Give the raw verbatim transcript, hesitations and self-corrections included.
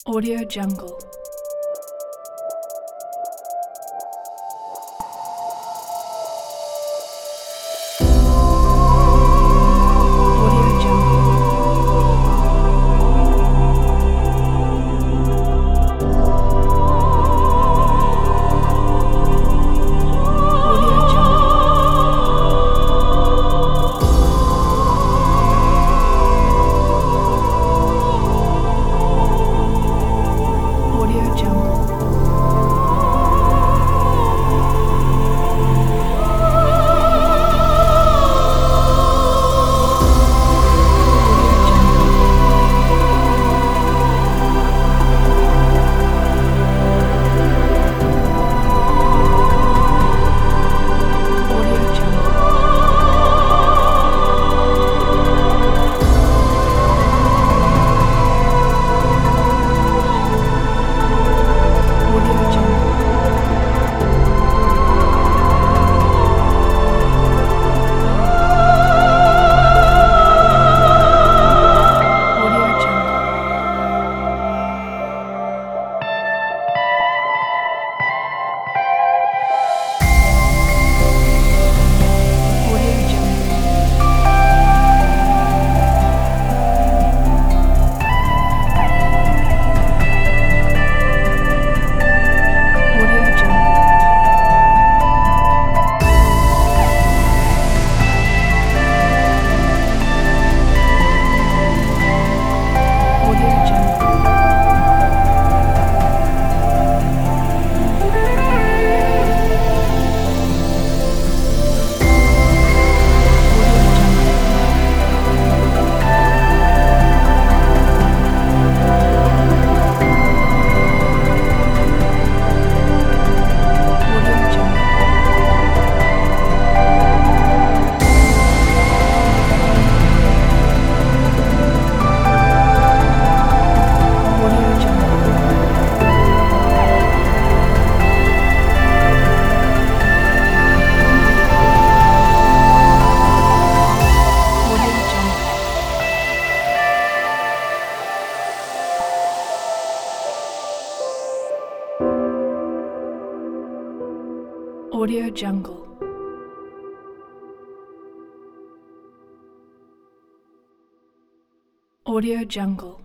Audio Jungle. Audio Jungle. Audio Jungle. Audio Jungle. Audio Jungle. Audio Jungle. Audio Jungle. Audio Jungle. Audio Jungle. Audio Jungle. Audio Jungle. Audio Jungle. Audio Jungle. Audio Jungle. Audio Jungle. Audio Jungle.